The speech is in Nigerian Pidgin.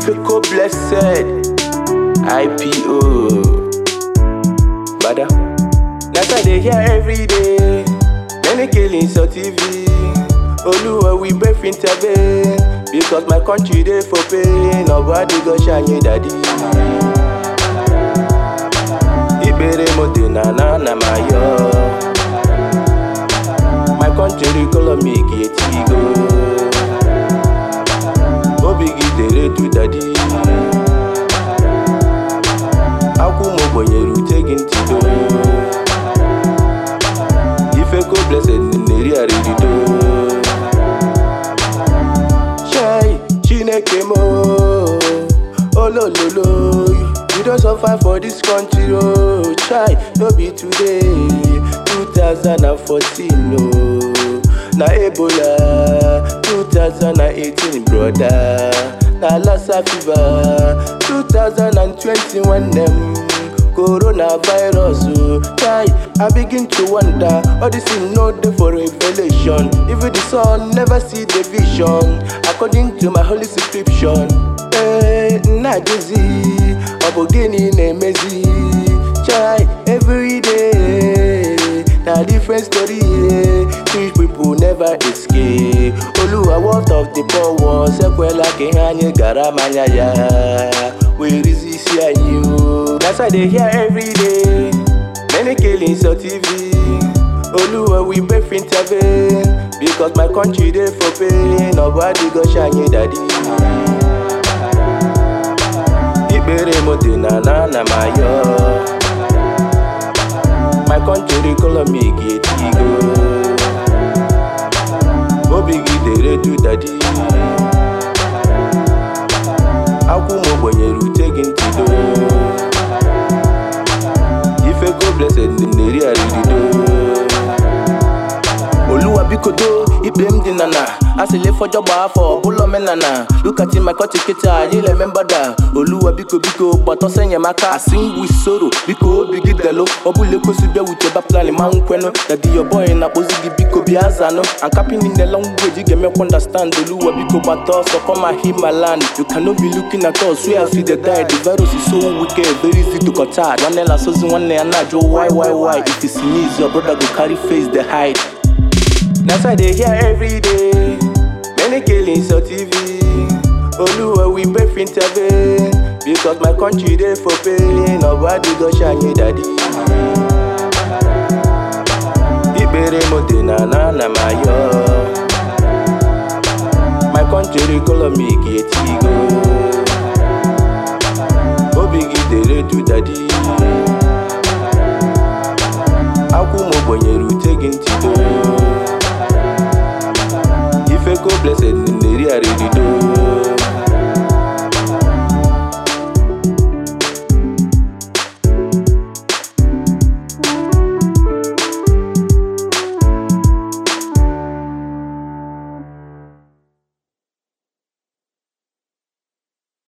Ifeko blessed, IPO, Bada. That's why they hear every day. Many killings on TV. Oluwa we breath intervene. Because my country dey for pain. Nobody go shine you daddy. Ibere mote na mayo. My country call me Gietigo. Obigi tere to daddy. Akumo bonyeru taking tido. Ifeko blessed neri aridido. Shai chineke mo. Oh lo lo lo. You don't suffer for this country, oh. Chai no be today. 2014 no. Na Ebola 2018 brother. Na Lassa fever 2021 them. Coronavirus, oh. Chai, I begin to wonder. All this is not there for revelation. Even the sun never see the vision. According to my holy subscription. Na dizzy, Obogeni nemezi. Chai, every day. Na different story. Rich people never escape. Oluwa what of the poor ones? Sekwela kehanye garamanya ya. We resist you. That's why they hear every day. Many killings on TV. Oluwa we breath intervene. Because my country dey for pain. Nobody go shine you daddy. Ibere mote na mayo. My country call me Gietigo. Obigi tere to daddy. Akumo bonyeru taking tido. Ifeko blessed neri aridido. Oluwa bikodo, ibrem dinana. Asile for job for bulo menana. Look at him, my kotiketa, you remember that. Oluwa biko, but osenye maka. I sing with sorrow, biko bigi delo. Obule kosubia with your plan, man kweno. That your boy in a bozigi biko biazano. I'm capping in the language, you can make understand. Oluwa biko, but also come and hit my land. You cannot be looking at us, we have see the die. The virus is so wicked, very easy to cut out. One ela so one ne anajo, why? If it's sneeze, your brother go carry face the hide. That's why they hear every day. Many killings on TV. Oluwa we breath intervene. Because my country dey for pain. Nobody go shine you daddy. Ibere mote na mayo. My country call me Gietigo. Obigi tere to daddy. Akumo bonyeru taking tido. Ifeko blessed neri aridido.